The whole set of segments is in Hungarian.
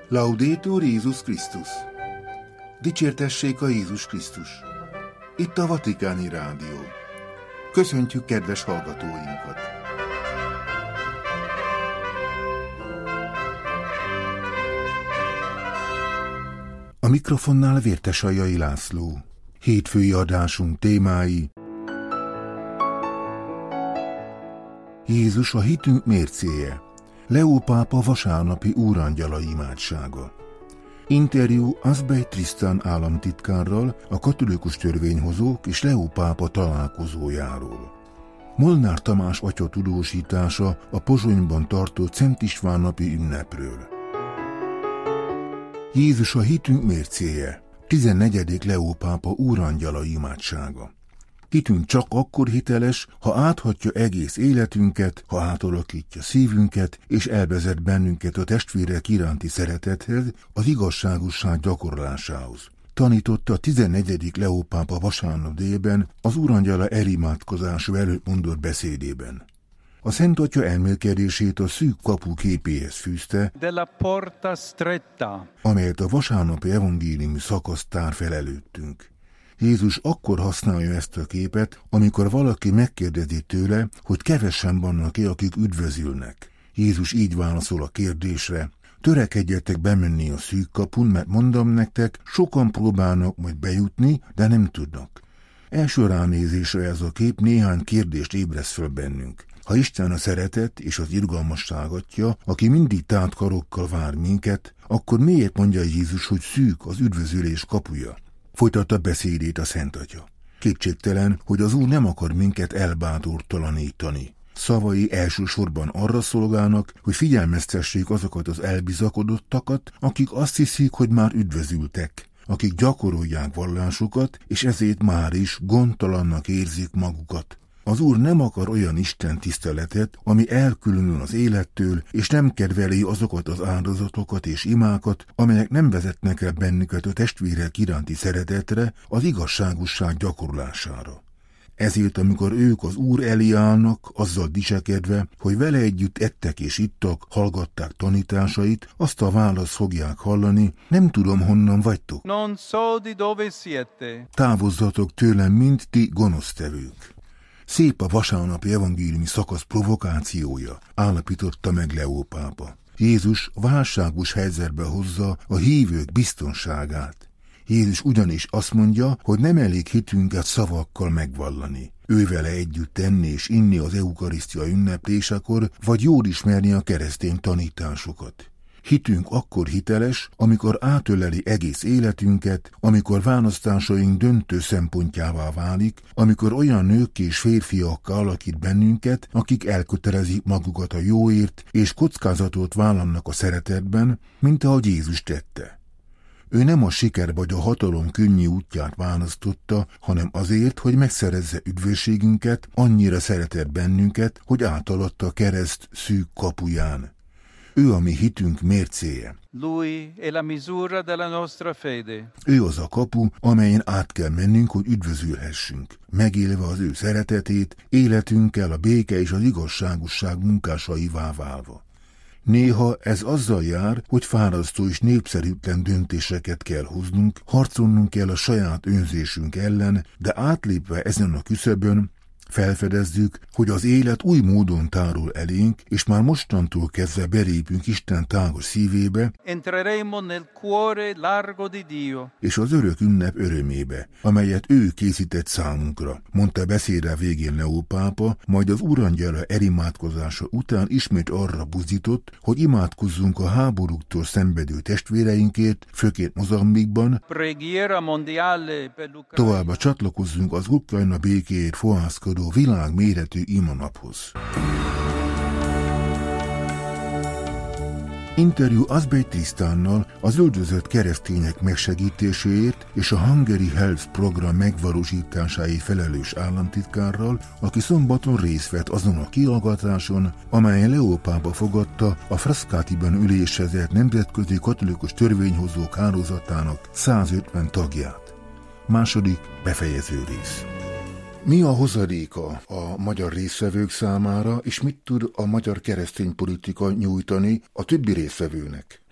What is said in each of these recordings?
Laudetur Jézus Krisztus! Dicsértessék a Jézus Krisztus! Itt a Vatikáni Rádió. Köszöntjük kedves hallgatóinkat! A mikrofonnál Vértesajai László. Hétfői adásunk témái: Jézus a hitünk mércéje. Leó pápa vasárnapi úrangyala imádsága. Interjú Asbej Tristan államtitkárral, a katolikus törvényhozók és Leó pápa találkozójáról. Molnár Tamás atya tudósítása a Pozsonyban tartott Szent István napi ünnepről. Jézus a hitünk mércéje. 14. Leó pápa úrangyala imádsága. Hitünk csak akkor hiteles, ha áthatja egész életünket, ha átalakítja szívünket, és elvezet bennünket a testvérek iránti szeretethez, az igazságosság gyakorlásához. Tanította a 14. Leó pápa vasárnap délben az úrangyala elimádkozása előtt mondott beszédében. A Szent Atya elmélkedését a szűk kapu képéhez fűzte, amelyet a vasárnapi evangéliumi szakasz tár fel előttünk. Jézus akkor használja ezt a képet, amikor valaki megkérdezi tőle, hogy kevesen vannak-e, akik üdvözülnek. Jézus így válaszol a kérdésre: törekedjetek bemenni a szűk kapun, mert mondom nektek, sokan próbálnak majd bejutni, de nem tudnak. Első ránézésre ez a kép néhány kérdést ébreszt föl bennünk. Ha Isten a szeretet és az irgalmasság atya, aki mindig tárt karokkal vár minket, akkor miért mondja Jézus, hogy szűk az üdvözülés kapuja? Folytatta beszédét a Szent Atya. Kétségtelen, hogy az Úr nem akar minket elbátortalanítani. Szavai elsősorban arra szolgálnak, hogy figyelmeztessék azokat az elbizakodottakat, akik azt hiszik, hogy már üdvözültek, akik gyakorolják vallásukat, és ezért már is gondtalannak érzik magukat. Az Úr nem akar olyan Isten tiszteletet, ami elkülönül az élettől, és nem kedveli azokat az áldozatokat és imákat, amelyek nem vezetnek el bennünket a testvérek iránti szeretetre, az igazságosság gyakorlására. Ezért, amikor ők az Úr elé állnak, azzal dicsekedve, hogy vele együtt ettek és ittak, hallgatták tanításait, azt a választ fogják hallani: nem tudom, honnan vagytok. Non so di dove siete. Távozzatok tőlem, mind ti gonosztevők. Szép a vasárnapi evangéliumi szakasz provokációja, állapította meg Leó pápa. Jézus válságos helyzetbe hozza a hívők biztonságát. Jézus ugyanis azt mondja, hogy nem elég hitünket szavakkal megvallani. Ővele együtt tenni és inni az eukarisztia ünneplésekor, vagy jól ismerni a keresztény tanításokat. Hitünk akkor hiteles, amikor átöleli egész életünket, amikor választásaink döntő szempontjává válik, amikor olyan nők és férfiakkal alakít bennünket, akik elkötelezik magukat a jóért, és kockázatot vállalnak a szeretetben, mint ahogy Jézus tette. Ő nem a siker vagy a hatalom könnyű útját választotta, hanem azért, hogy megszerezze üdvösségünket, annyira szeretett bennünket, hogy átaladta a kereszt szűk kapuján. Ő a mi hitünk mércéje. Lui è la misura della nostra fede. Ő az a kapu, amelyen át kell mennünk, hogy üdvözülhessünk, megélve az ő szeretetét, életünkkel a béke és az igazságosság munkásaivá válva. Néha ez azzal jár, hogy fárasztó és népszerűtlen döntéseket kell hoznunk, harcolnunk kell a saját önzésünk ellen, de átlépve ezen a küszöbön, felfedezzük, hogy az élet új módon tárul elénk, és már mostantól kezdve belépünk Isten tágos szívébe, Entreremo nel cuore largo di Dio. És az örök ünnep örömébe, amelyet ő készített számunkra, mondta beszéde végén Leó pápa, majd az úrangyala elimádkozása után ismét arra buzdított, hogy imádkozzunk a háborúktól szenvedő testvéreinkért, főként Mozambikban, Preghiera mondiale per l'Ucraina. továbbá csatlakozzunk az Ukrajna békéért fohászkodó világméretű imanaphoz. Interjú Asbej Trisztánnal, az üldözött keresztények megsegítéséért és a Hungary Health program megvalósításáért felelős államtitkárral, aki szombaton részt vett azon a kihallgatáson, amelyen Leó pápa fogadta a Frascatiban ülésezett nemzetközi katolikus törvényhozók hálózatának 150 tagját. Második befejező rész. Mi a hozadéka a magyar résztvevők számára, és mit tud a magyar keresztény politika nyújtani a többi résztvevőnek?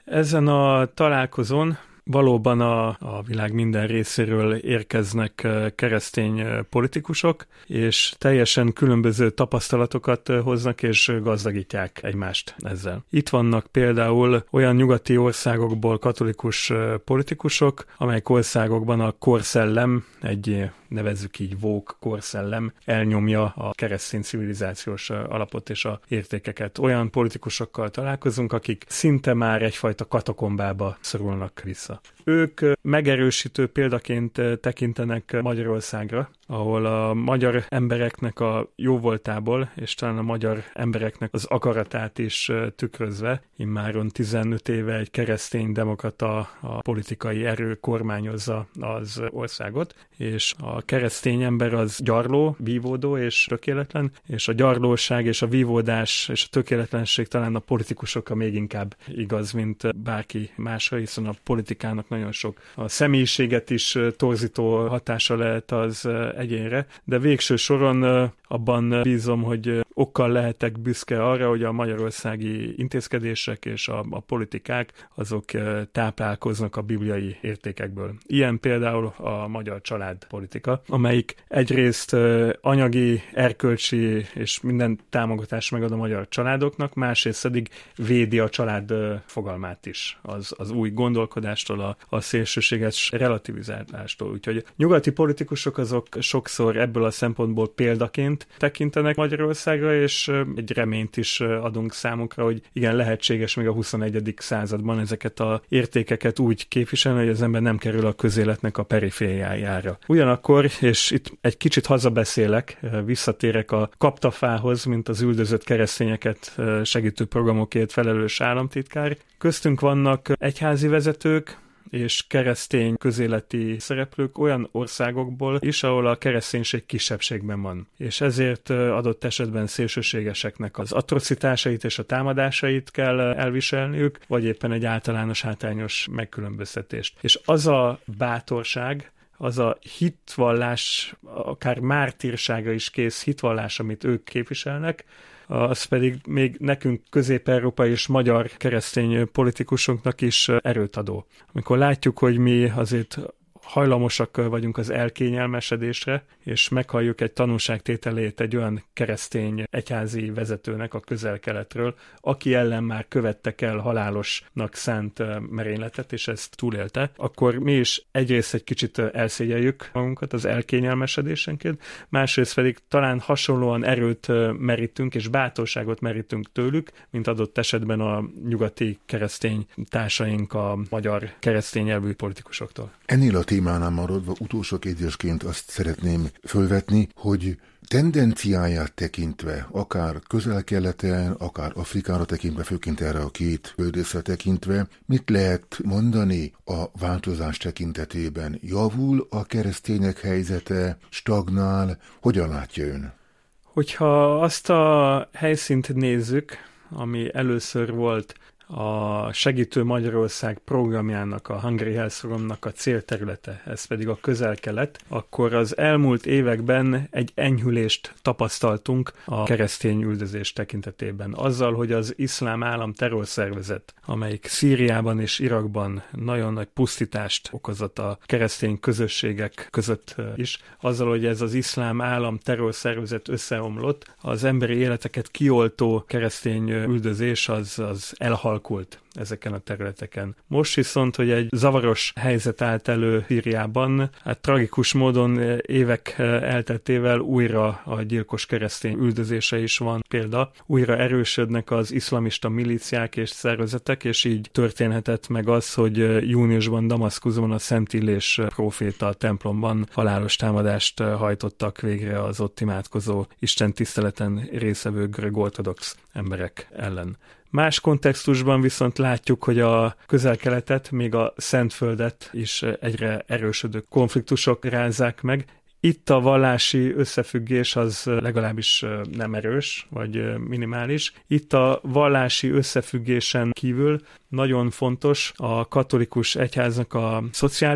Ezen a találkozón valóban a világ minden részéről érkeznek keresztény politikusok, és teljesen különböző tapasztalatokat hoznak, és gazdagítják egymást ezzel. Itt vannak például olyan nyugati országokból katolikus politikusok, amelyek országokban a korszellem, egy nevezzük így woke korszellem elnyomja a keresztény civilizációs alapot és a értékeket. Olyan politikusokkal találkozunk, akik szinte már egyfajta katakombába szorulnak vissza. Ők megerősítő példaként tekintenek Magyarországra, ahol a magyar embereknek a jóvoltából, és talán a magyar embereknek az akaratát is tükrözve, immáron 15 éve egy keresztény demokrata a politikai erő kormányozza az országot, és a keresztény ember az gyarló, vívódó és tökéletlen, és a gyarlóság és a vívódás és a tökéletlenség talán a politikusokra még inkább igaz, mint bárki másra, hiszen a politikának nagyon sok a személyiséget is torzító hatása lehet az egyénre, de végső soron abban bízom, hogy okkal lehetek büszke arra, hogy a magyarországi intézkedések és a politikák azok táplálkoznak a bibliai értékekből. Ilyen például a magyar családpolitika, amelyik egyrészt anyagi, erkölcsi és minden támogatást megad a magyar családoknak, másrészt pedig védi a család fogalmát is, az új gondolkodástól, a szélsőséges relativizálástól. Úgyhogy nyugati politikusok azok sokszor ebből a szempontból példaként tekintenek Magyarországra, és egy reményt is adunk számukra, hogy igen, lehetséges még a 21. században ezeket az értékeket úgy képviselni, hogy az ember nem kerül a közéletnek a perifériájára. Ugyanakkor, és itt egy kicsit hazabeszélek, visszatérek a kaptafához, mint az üldözött keresztényeket segítő programokért felelős államtitkár. Köztünk vannak egyházi vezetők, és keresztény közéleti szereplők olyan országokból is, ahol a kereszténység kisebbségben van. És ezért adott esetben szélsőségeseknek az atrocitásait és a támadásait kell elviselniük, vagy éppen egy általános hátrányos megkülönböztetést. És az a bátorság, az a hitvallás, akár mártírsága is kész hitvallás, amit ők képviselnek, az pedig még nekünk közép-európai és magyar keresztény politikusoknak is erőt adó. Amikor látjuk, hogy mi azért hajlamosak vagyunk az elkényelmesedésre, és meghalljuk egy tanúságtételét egy olyan keresztény egyházi vezetőnek a Közel-Keletről, aki ellen már követtek el halálosnak szánt merényletet, és ezt túlélte, akkor mi is egyrészt egy kicsit elszégyeljük magunkat az elkényelmesedésenként, másrészt pedig talán hasonlóan erőt merítünk, és bátorságot merítünk tőlük, mint adott esetben a nyugati keresztény társaink a magyar keresztény nyelvű politikusoktól. Ennél a témánál maradva utolsó kérdésként azt szeretném fölvetni, hogy tendenciáját tekintve, akár Közel-Keleten, akár Afrikára tekintve, főként erre a két földrészre tekintve, mit lehet mondani a változás tekintetében? Javul a keresztények helyzete, stagnál? Hogyan látja ön? Hogyha azt a helyszínt nézzük, ami először volt a Segítő Magyarország programjának, a Hungry Health Programnak a célterülete, ez pedig a Közel-Kelet, akkor az elmúlt években egy enyhülést tapasztaltunk a keresztény üldözés tekintetében. Azzal, hogy az Iszlám Állam terrorszervezet, amelyik Szíriában és Irakban nagyon nagy pusztítást okozott a keresztény közösségek között is, azzal, hogy ez az Iszlám Állam terrorszervezet összeomlott, az emberi életeket kioltó keresztény üldözés az elhalt ezeken a területeken. Most viszont, hogy egy zavaros helyzet állt elő Szíriában, hát tragikus módon évek elteltével újra a gyilkos keresztény üldözése is van példa. Újra erősödnek az iszlamista milíciák és szervezetek, és így történhetett meg az, hogy júniusban Damaszkuszban a Szent Illés próféta templomban halálos támadást hajtottak végre az ott imádkozó Isten tiszteleten részevő görög-ortodox emberek ellen. Más kontextusban viszont látjuk, hogy a Közel-Keletet, még a Szentföldet is egyre erősödő konfliktusok rázzák meg. Itt a vallási összefüggés az legalábbis nem erős, vagy minimális. Itt a vallási összefüggésen kívül nagyon fontos a katolikus egyháznak a szociális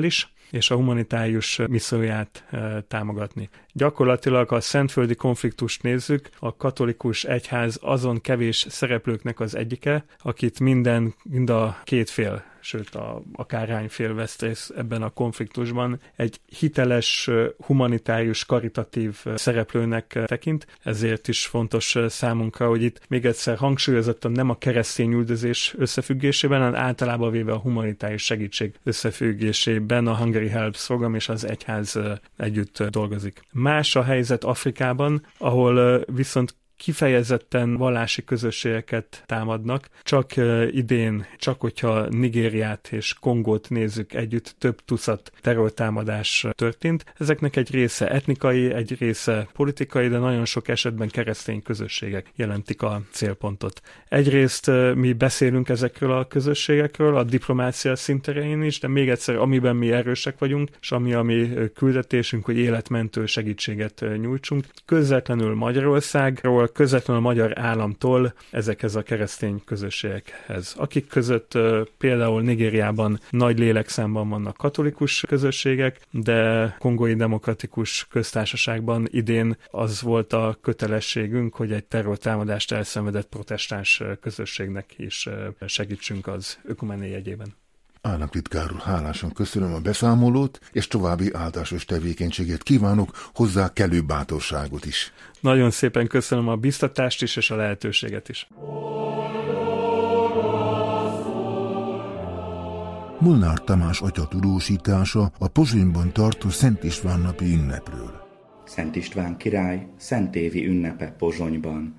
és a humanitárius misszióját támogatni. Gyakorlatilag, ha a szentföldi konfliktust nézzük, a katolikus egyház azon kevés szereplőknek az egyike, akit mind a két fél, sőt akár hány fél vesz részt ebben a konfliktusban, egy hiteles, humanitárius, karitatív szereplőnek tekint. Ezért is fontos számunkra, hogy itt még egyszer hangsúlyozottan nem a keresztény üldözés összefüggésében, hanem általában véve a humanitárius segítség összefüggésében a Hungary Helps program és az egyház együtt dolgozik. Más a helyzet Afrikában, ahol viszont kifejezetten vallási közösségeket támadnak. Csak idén, csak hogyha Nigériát és Kongót nézzük együtt, több tucat terrortámadás történt. Ezeknek egy része etnikai, egy része politikai, de nagyon sok esetben keresztény közösségek jelentik a célpontot. Egyrészt mi beszélünk ezekről a közösségekről, a diplomácia szinterén is, de még egyszer, amiben mi erősek vagyunk, és ami a mi küldetésünk, hogy életmentő segítséget nyújtsunk. Közvetlenül Magyarországról, közvetlenül a magyar államtól ezekhez a keresztény közösségekhez, akik között például Nigériában nagy lélekszámban vannak katolikus közösségek, de Kongói Demokratikus Köztársaságban idén az volt a kötelességünk, hogy egy terrortámadást elszenvedett protestáns közösségnek is segítsünk az ökumene jegyében. Államtitkár úr, hálásan köszönöm a beszámolót, és további áldásos tevékenységet kívánok, hozzá kellő bátorságot is. Nagyon szépen köszönöm a biztatást is, és a lehetőséget is. Molnár Tamás atya tudósítása a Pozsonyban tartó Szent István napi ünnepről. Szent István király szentévi ünnepe Pozsonyban.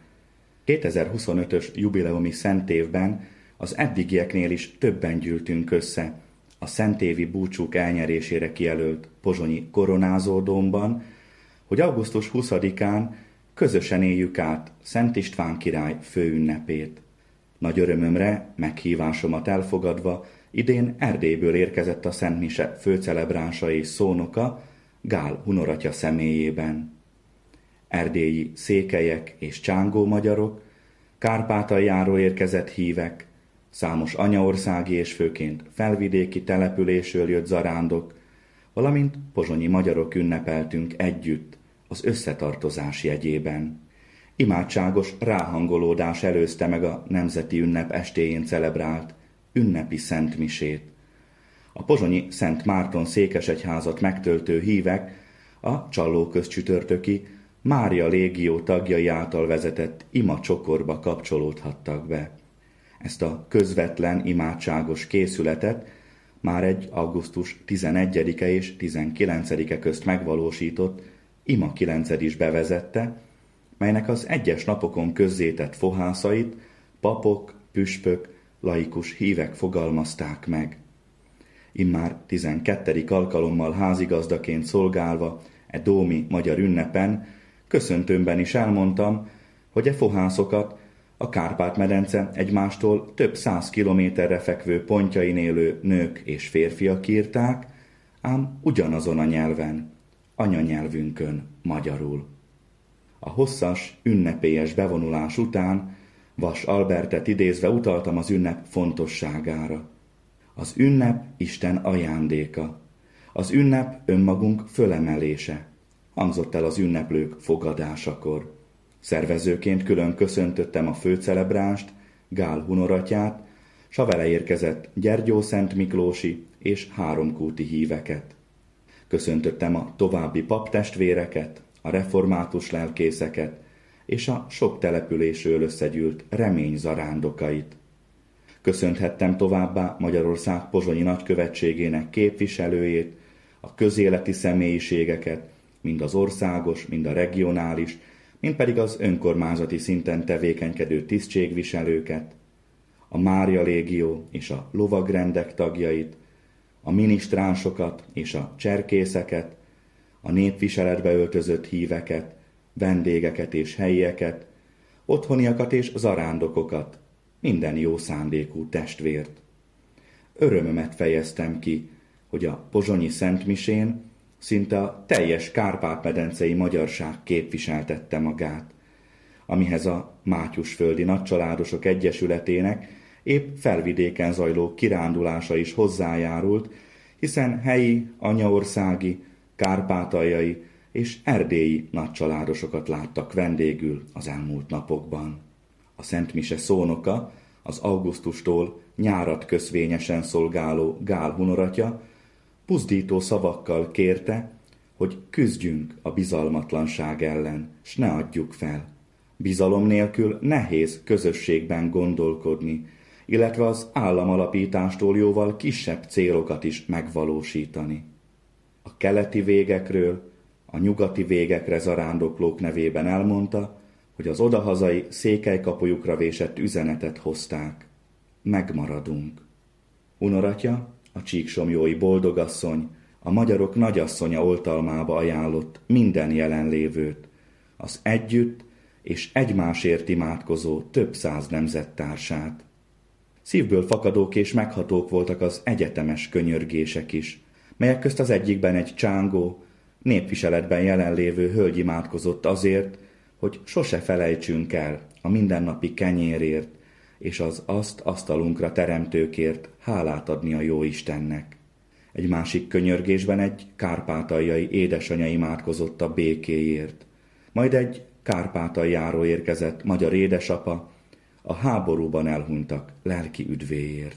2025-ös jubileumi szentévben az eddigieknél is többen gyűltünk össze a szentévi búcsúk elnyerésére kijelölt pozsonyi Koronázódómban, hogy augusztus 20-án közösen éljük át Szent István király főünnepét. Nagy örömömre, meghívásomat elfogadva, idén Erdélyből érkezett a Szent Mise főcelebránsa és szónoka, Gál hunoratja személyében. Erdélyi székelyek és csángó magyarok, Kárpátaljáról érkezett hívek, számos anyaországi és főként felvidéki településről jött zarándok, valamint pozsonyi magyarok ünnepeltünk együtt az összetartozás jegyében. Imádságos ráhangolódás előzte meg a nemzeti ünnep estéjén celebrált ünnepi szentmisét. A pozsonyi Szent Márton székesegyházat megtöltő hívek a Csallóközcsütörtöki Mária légió tagjai által vezetett ima csokorba kapcsolódhattak be. Ezt a közvetlen imádságos készületet már egy augusztus 11-e és 19-e közt megvalósított ima 9 is bevezette, melynek az egyes napokon közzétett fohászait papok, püspök, laikus hívek fogalmazták meg. Immár 12. alkalommal házigazdaként szolgálva e dómi magyar ünnepen köszöntőmben is elmondtam, hogy e fohászokat a Kárpát-medence egymástól több 100 kilométerre fekvő pontjain élő nők és férfiak írták, ám ugyanazon a nyelven, anyanyelvünkön, magyarul. A hosszas, ünnepélyes bevonulás után Vas Albertet idézve utaltam az ünnep fontosságára. Az ünnep Isten ajándéka. Az ünnep önmagunk fölemelése, hangzott el az ünneplők fogadásakor. Szervezőként külön köszöntöttem a főcelebránst, Gál hunoratyát, s a vele érkezett Gyergyó Szent Miklósi és háromkúti híveket. Köszöntöttem a további paptestvéreket, a református lelkészeket és a sok településről összegyűlt remény zarándokait. Köszönthettem továbbá Magyarország pozsonyi nagykövetségének képviselőjét, a közéleti személyiségeket, mind az országos, mind a regionális, mind pedig az önkormányzati szinten tevékenykedő tisztségviselőket, a Mária légió és a lovagrendek tagjait, a minisztránsokat és a cserkészeket, a népviseletbe öltözött híveket, vendégeket és helyieket, otthoniakat és zarándokokat, minden jó szándékú testvért. Örömömet fejeztem ki, hogy a pozsonyi szentmisén szinte a teljes kárpát-medencei magyarság képviseltette magát, amihez a Mátyusföldi Nagycsaládosok Egyesületének épp felvidéken zajló kirándulása is hozzájárult, hiszen helyi, anyaországi, kárpátaljai és erdélyi nagycsaládosokat láttak vendégül az elmúlt napokban. A Szent Mise szónoka, az augusztustól nyárat köszvényesen szolgáló Gál hunoratja buzdító szavakkal kérte, hogy küzdjünk a bizalmatlanság ellen, s ne adjuk fel. Bizalom nélkül nehéz közösségben gondolkodni, illetve az államalapítástól jóval kisebb célokat is megvalósítani. A keleti végekről a nyugati végekre zarándoklók nevében elmondta, hogy az odahazai székelykapujukra vésett üzenetet hozták. Megmaradunk. Hunoratja, a csíksomjói boldogasszony, a magyarok nagyasszonya oltalmába ajánlott minden jelenlévőt, az együtt és egymásért imádkozó több száz nemzettársát. Szívből fakadók és meghatók voltak az egyetemes könyörgések is, melyek közt az egyikben egy csángó, népviseletben jelenlévő hölgy imádkozott azért, hogy sose felejtsünk el a mindennapi kenyérért, és az azt asztalunkra teremtőkért hálát adni a Jóistennek. Egy másik könyörgésben egy kárpátaljai édesanya imádkozott a békéért. Majd egy Kárpátaljáról érkezett magyar édesapa a háborúban elhunytak lelki üdvéért.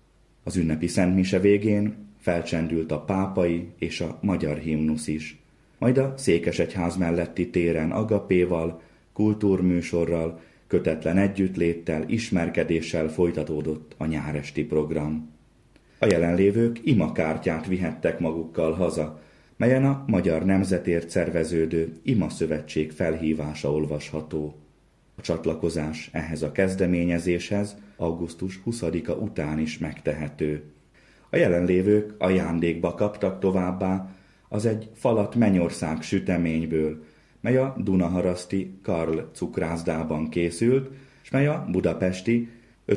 Az ünnepi szentmise végén felcsendült a pápai és a magyar himnusz is. Majd a székesegyház melletti téren agapéval, kultúrműsorral, kötetlen együttléttel, ismerkedéssel folytatódott a nyáresti program. A jelenlévők imakártyát vihettek magukkal haza, melyen a Magyar Nemzetért szerveződő imaszövetség felhívása olvasható. A csatlakozás ehhez a kezdeményezéshez augusztus 20-a után is megtehető. A jelenlévők ajándékba kaptak továbbá az egy falat Mennyország süteményből, mely a Dunaharaszti Karl cukrászdában készült, s mely a budapesti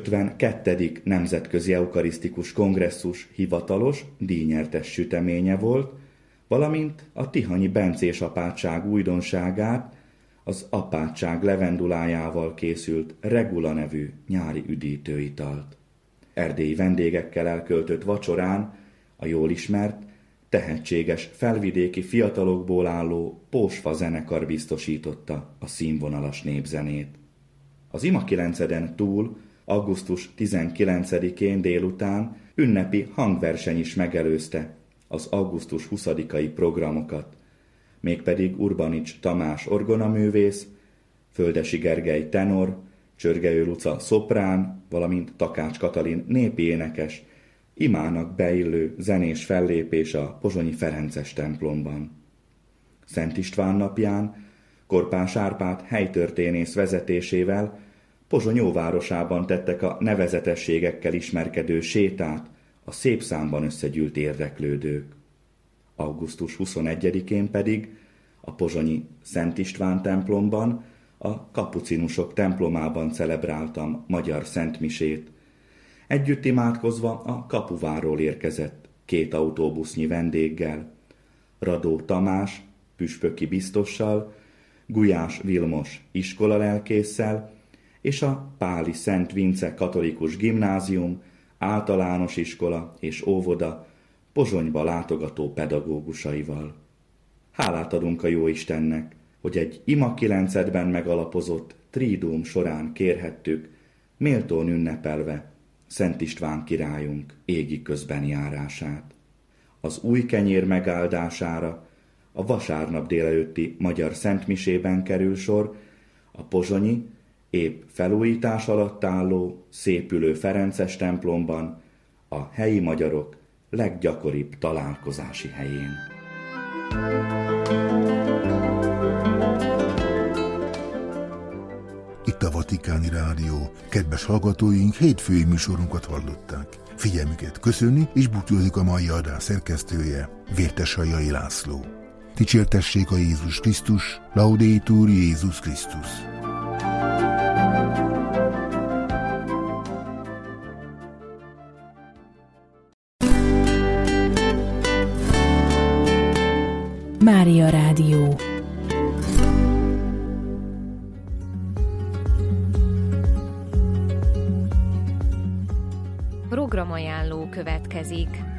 52. Nemzetközi Eukarisztikus Kongresszus hivatalos, díjnyertes süteménye volt, valamint a tihanyi bencés apátság újdonságát, az apátság levendulájával készült Regula nevű nyári üdítőitalt. Erdélyi vendégekkel elköltött vacsorán a jól ismert, tehetséges felvidéki fiatalokból álló Pósfa zenekar biztosította a színvonalas népzenét. Az Ima 9-en túl augusztus 19-én délután ünnepi hangverseny is megelőzte az augusztus 20-ai programokat, mégpedig Urbanics Tamás orgonaművész, Földesi Gergely tenor, Csörgejő Luca szoprán, valamint Takács Katalin népi énekes, imának beillő zenés fellépés a pozsonyi Ferences templomban. Szent István napján Korpás Árpád helytörténész vezetésével Pozsony óvárosában tettek a nevezetességekkel ismerkedő sétát a szép számban összegyűlt érdeklődők. Augusztus 21-én pedig a pozsonyi Szent István templomban, a kapucinusok templomában celebráltam magyar szentmisét. Együtt imádkozva a kapuváról érkezett 2 autóbusznyi vendéggel, Radó Tamás, püspöki biztossal, Gulyás Vilmos iskolalelkésszel, és a Páli Szent Vince katolikus gimnázium, általános iskola és óvoda Pozsonyba látogató pedagógusaival. Hálát adunk a Jóistennek, hogy egy Ima 9-ben megalapozott triduum során kérhettük, méltón ünnepelve Szent István királyunk égi közbenjárását. Az új kenyér megáldására a vasárnap délelőtti magyar szentmisében kerül sor a pozsonyi, épp felújítás alatt álló, szépülő Ferences templomban, a helyi magyarok leggyakoribb találkozási helyén. Itt a Vatikáni Rádió. Kedves hallgatóink, hétfői műsorunkat hallották. Figyelmüket köszöni és búcsúzik a mai adás szerkesztője, Vértesajai László. Dicsértessék a Jézus Krisztus, Laudetur Jézus Krisztus. Mária Rádió. Programajánló következik.